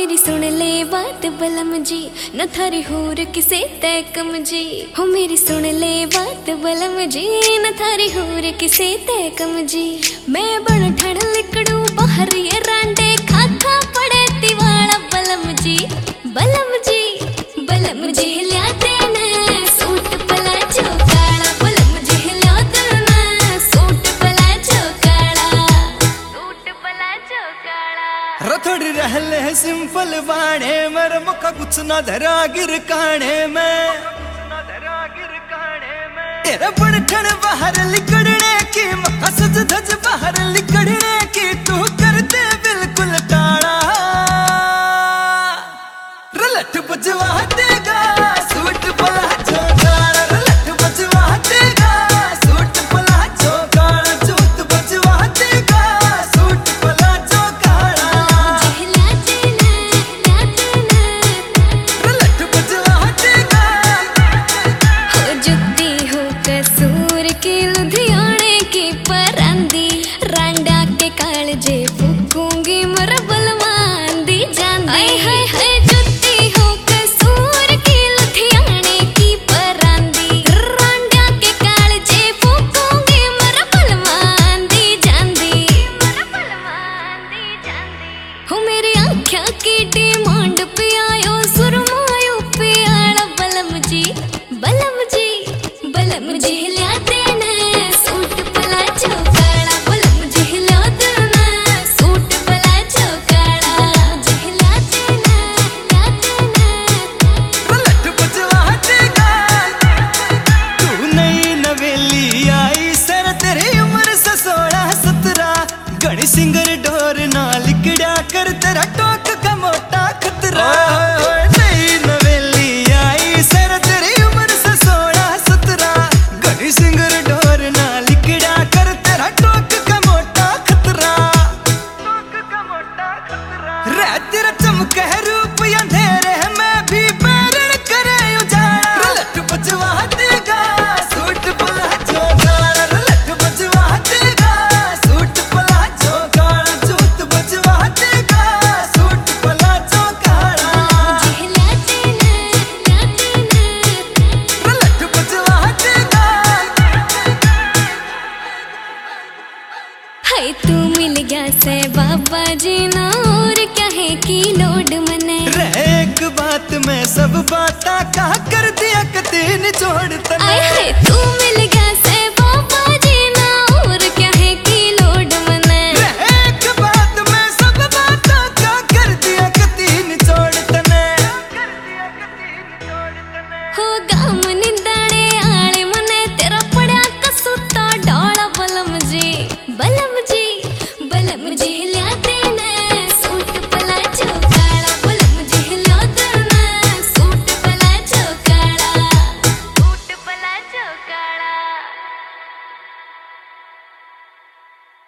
मेरी सुन ले बात बलम जी, न थारी होर किसे तय कम जी। हो मेरी सुन ले बात बलम जी, न थारी होर किसे तय कम जी। मैं बड़ ठण लिकड़ू बाहर ये रांडे, खाखा पड़े तिवाड़ा बलम जी। बलम जी बलम जी लिया देना सूट पला चौकाड़ा, बलम जी लिया देना सूट पला चौकाड़ा, सूट पला चौकाड़ा। थोड़ी रहले सिंपल बाणे मर मुखा कुछ न धरा गिर काने में, तेरा बड़ठन बाहर लिकड़ने की मखा सज धज बाहर लिकड़ने की, तू कर दे बिल्कुल टाड़ा। रलट बजवा देगा सूट पला चौकाड़ा, रलट बजवा देगा सूट पला चौकाड़ा, जूत बजवा देगा सूट पला चौकाड़ा। रलट बजवा देगा हो जुत्ती हो कसूर की लुधियाने की परांदी, रांडा के कालजे फूकूंगी मर बलवांदी जांदी। हाय हाय जुत्ती हो कसूर की लुधियाने की परांदी, रांडा के कालजे फूकूंगी मर बलवांदी जांदी, मर बलवांदी जांदी। हो मेरी आँखियाँ की डिमांड पे आयो सुरमायो प्याला बलम जी। बलम जी बलम जी लिया देना सूट पला चौकाड़ा, बलम जी लिया देना सूट पला चौकाड़ा, जी लिया देना रलट बजवा देगा। तू नई नवेली आई सर तेरी उम्र से 16-17, गणी सिंगर डोर ना लिकड़ा कर तेरा टोक का मोटा खतरा। नई नवेली आई सर तेरी उम्र से 16-17, गणी सिंगर डोर ना लिकड़ा कर तेरा टोक का मोटा खतरा, टोक का मोटा खतरा। रे तेरा चमक है रूप अंधेरे में भी पैरण करे उजाड़ा। रलट बजवा देगा सूट पला चौकाड़ा, रलट बजवा देगा सूट पला चौकाड़ा, जूत बजवा देगा सूट पला चौकाड़ा। जी लिया देना रलट बजवा देगा। हाय तू मिल गया से बाबा जी ना और क्या है की लोड मने। रे एक बात में सब बाता कहा कर दिया कते निचोड़ तने। आए हाय तू मिल गया